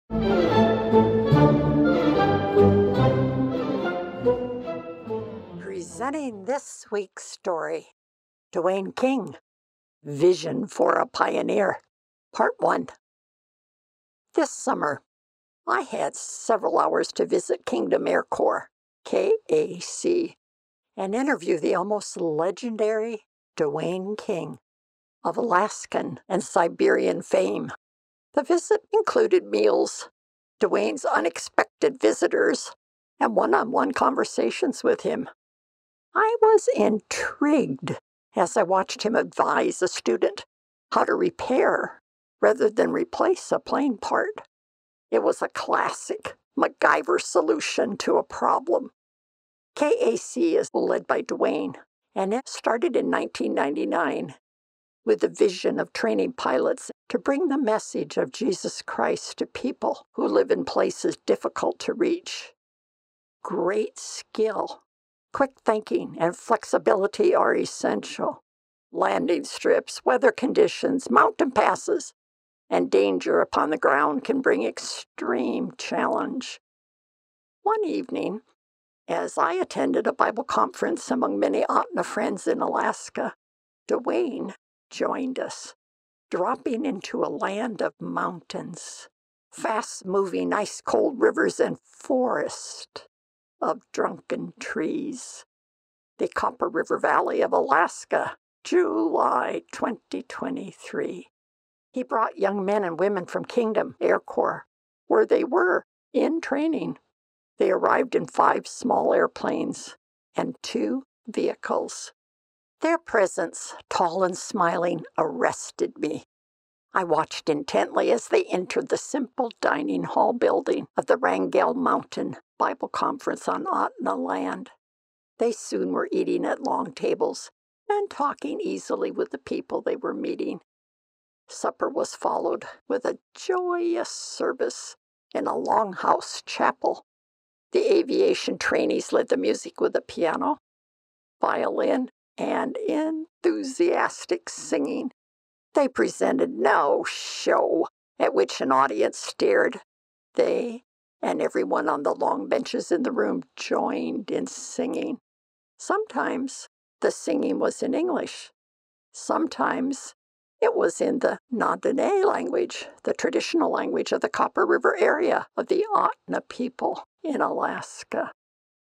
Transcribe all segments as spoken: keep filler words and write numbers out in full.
Presenting this week's story, Dwayne King, Vision for a Pioneer, Part one. This summer, I had several hours to visit Kingdom Air Corps, K A C, and interview the almost legendary Dwayne King of Alaskan and Siberian fame. The visit included meals, Dwayne's unexpected visitors, and one-on-one conversations with him. I was intrigued as I watched him advise a student how to repair rather than replace a plane part. It was a classic MacGyver solution to a problem. K A C is led by Dwayne, and it started in nineteen ninety-nine with the vision of training pilots to bring the message of Jesus Christ to people who live in places difficult to reach. Great skill, quick thinking, and flexibility are essential. Landing strips, weather conditions, mountain passes, and danger upon the ground can bring extreme challenge. One evening, as I attended a Bible conference among many Ahtna friends in Alaska, Dwayne joined us, dropping into a land of mountains, fast-moving ice-cold rivers, and forest of drunken trees. The Copper River Valley of Alaska, July twenty twenty-three. He brought young men and women from Kingdom Air Corps, where they were in training. They arrived in five small airplanes and two vehicles. Their presence, tall and smiling, arrested me. I watched intently as they entered the simple dining hall building of the Wrangell Mountain Bible Conference on Ahtna land. They soon were eating at long tables and talking easily with the people they were meeting. Supper was followed with a joyous service in a longhouse chapel. The aviation trainees led the music with a piano, violin, and enthusiastic singing. They presented no show at which an audience stared. They and everyone on the long benches in the room joined in singing. Sometimes the singing was in English. Sometimes it was in the Na-Dene language, the traditional language of the Copper River area of the Ahtna people in Alaska.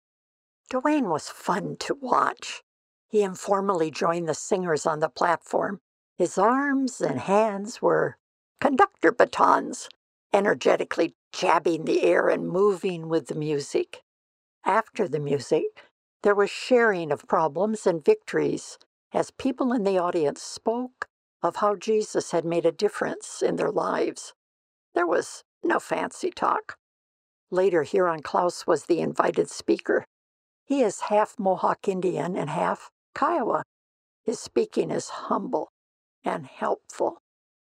Dwayne was fun to watch. He informally joined the singers on the platform. His arms and hands were conductor batons, energetically jabbing the air and moving with the music. After the music, there was sharing of problems and victories as people in the audience spoke of how Jesus had made a difference in their lives. There was no fancy talk. Later, Huron Klaus was the invited speaker. He is half Mohawk Indian and half Kiowa. His speaking is humble and helpful.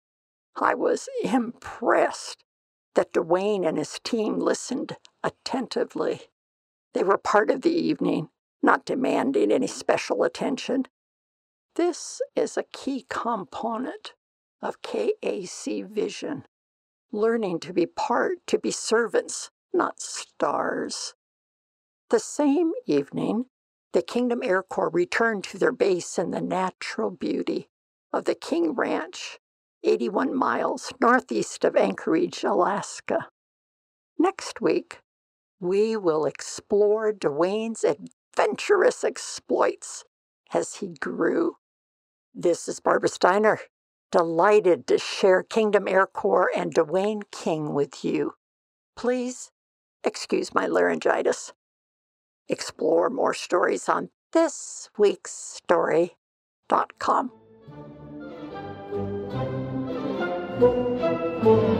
I was impressed that Dwayne and his team listened attentively. They were part of the evening, not demanding any special attention. This is a key component of K A C vision, learning to be part, to be servants, not stars. The same evening, the Kingdom Air Corps returned to their base in the natural beauty of the King Ranch, eighty-one miles northeast of Anchorage, Alaska. Next week, we will explore Dwayne's adventurous exploits as he grew. This is Barbara Steiner, delighted to share Kingdom Air Corps and Dwayne King with you. Please excuse my laryngitis. Explore more stories on this week's story dot com.